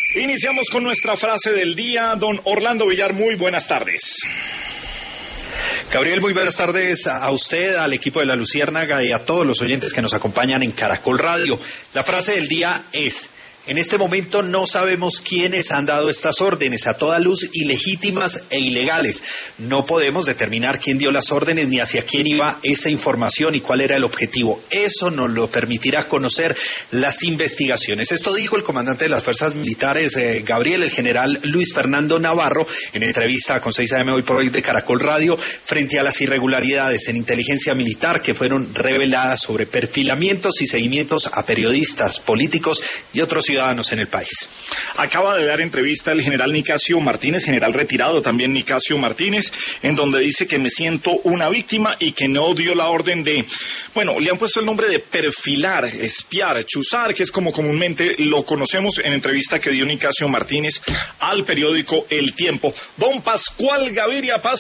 Iniciamos con nuestra frase del día. Don Orlando Villar, muy buenas tardes. Gabriel, muy buenas tardes a usted, al equipo de La Luciérnaga y a todos los oyentes que nos acompañan en Caracol Radio. La frase del día es: en este momento no sabemos quiénes han dado estas órdenes, a toda luz ilegítimas e ilegales. No podemos determinar quién dio las órdenes ni hacia quién iba esa información y cuál era el objetivo. Eso nos lo permitirá conocer las investigaciones. Esto dijo el comandante de las fuerzas militares, Gabriel, el general Luis Fernando Navarro, en entrevista con 6 AM Hoy por Hoy de Caracol Radio, frente a las irregularidades en inteligencia militar que fueron reveladas sobre perfilamientos y seguimientos a periodistas, políticos y otros ciudadanos en el país. Acaba de dar entrevista el general Nicasio Martínez, general retirado también Nicasio Martínez, en donde dice que me siento una víctima y que no dio la orden de, bueno, le han puesto el nombre de perfilar, espiar, chuzar, que es como comúnmente lo conocemos, en entrevista que dio Nicasio Martínez al periódico El Tiempo. Don Pascual Gaviria Paz.